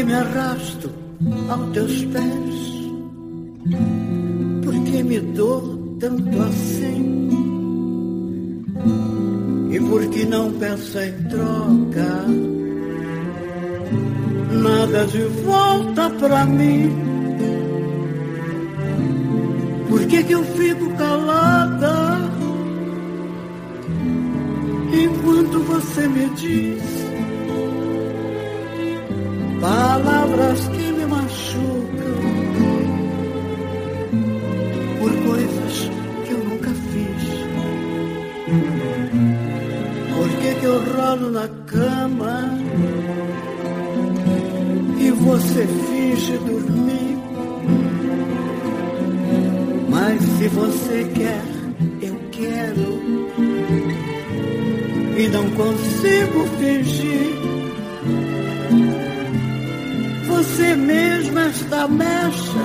que me arrasto aos teus pés? Por que me dou tanto assim? E por que não peço em troca nada de volta pra mim? Por que eu fico calada enquanto você me diz palavras que me machucam por coisas que eu nunca fiz? Por que eu rolo na cama e você finge dormir? Mas se você quer, eu quero, e não consigo fingir. Você mesma está mexa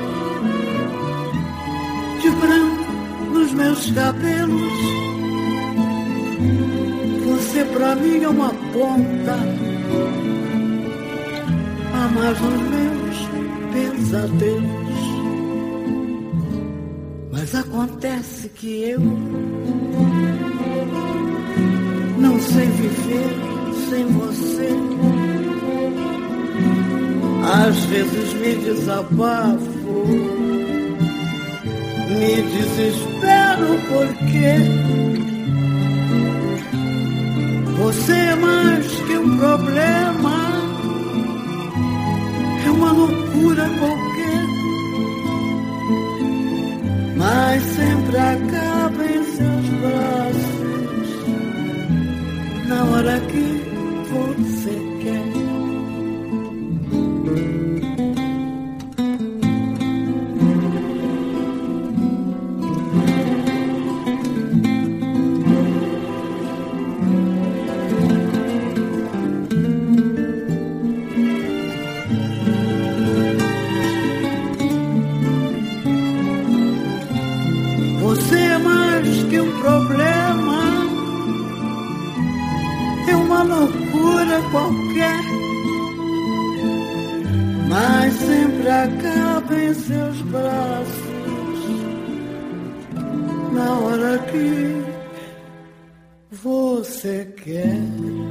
de branco nos meus cabelos. Você pra mim é uma ponta a mais nos meus pesadelos. Mas acontece que eu não sei viver sem você. Às vezes me desabafo, me desespero porque você é mais que um problema, é uma loucura qualquer, mas sempre acaba em seus braços na hora que você quer. Você é mais que um problema, é uma loucura qualquer, mas sempre acaba em seus braços na hora que você quer.